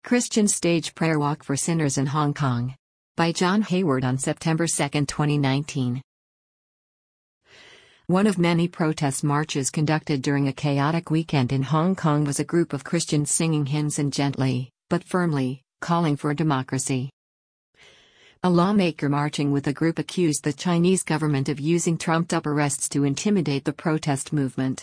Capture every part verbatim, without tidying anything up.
Christians stage prayer walk for sinners in Hong Kong. By John Hayward on September second, twenty nineteen. One of many protest marches conducted during a chaotic weekend in Hong Kong was a group of Christians singing hymns and gently, but firmly, calling for democracy. A lawmaker marching with the group accused the Chinese government of using trumped-up arrests to intimidate the protest movement.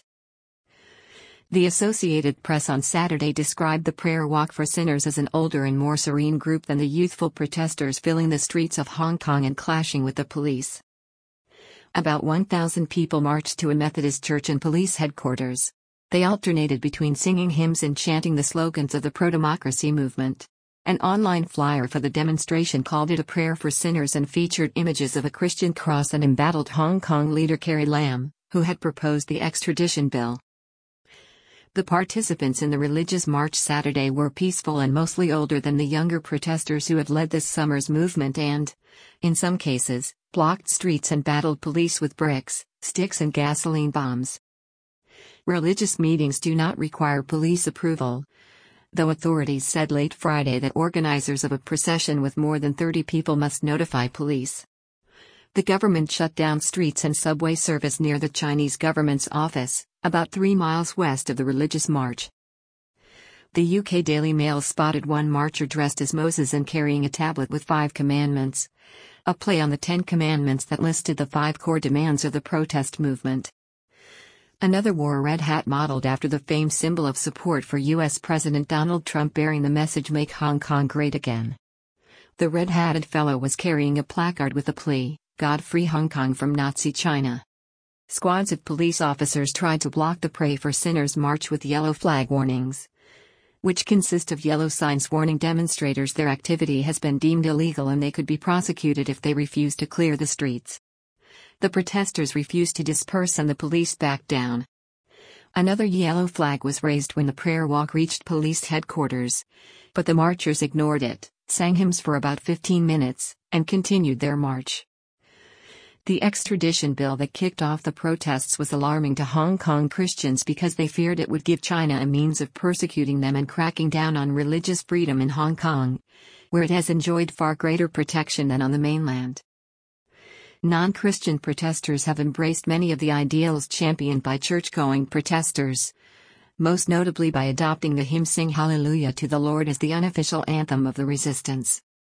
The Associated Press on Saturday described the prayer walk for sinners as an older and more serene group than the youthful protesters filling the streets of Hong Kong and clashing with the police. About one thousand people marched to a Methodist church and police headquarters. They alternated between singing hymns and chanting the slogans of the pro-democracy movement. An online flyer for the demonstration called it a prayer for sinners and featured images of a Christian cross and embattled Hong Kong leader Carrie Lam, who had proposed the extradition bill. The participants in the religious march Saturday were peaceful and mostly older than the younger protesters who had led this summer's movement and, in some cases, blocked streets and battled police with bricks, sticks and gasoline bombs. Religious meetings do not require police approval, though authorities said late Friday that organizers of a procession with more than thirty people must notify police. The government shut down streets and subway service near the Chinese government's office, about three miles west of the religious march. The U K Daily Mail spotted one marcher dressed as Moses and carrying a tablet with five commandments, a play on the Ten Commandments that listed the five core demands of the protest movement. Another wore a red hat modeled after the famed symbol of support for U S President Donald Trump, bearing the message "Make Hong Kong Great Again." The red-hatted fellow was carrying a placard with the plea, "God free Hong Kong from Nazi China." Squads of police officers tried to block the Pray for Sinners march with yellow flag warnings, which consist of yellow signs warning demonstrators their activity has been deemed illegal and they could be prosecuted if they refuse to clear the streets. The protesters refused to disperse and the police backed down. Another yellow flag was raised when the prayer walk reached police headquarters, but the marchers ignored it, sang hymns for about fifteen minutes, and continued their march. The extradition bill that kicked off the protests was alarming to Hong Kong Christians because they feared it would give China a means of persecuting them and cracking down on religious freedom in Hong Kong, where it has enjoyed far greater protection than on the mainland. Non-Christian protesters have embraced many of the ideals championed by church-going protesters, most notably by adopting the hymn "Sing Hallelujah to the Lord" as the unofficial anthem of the resistance.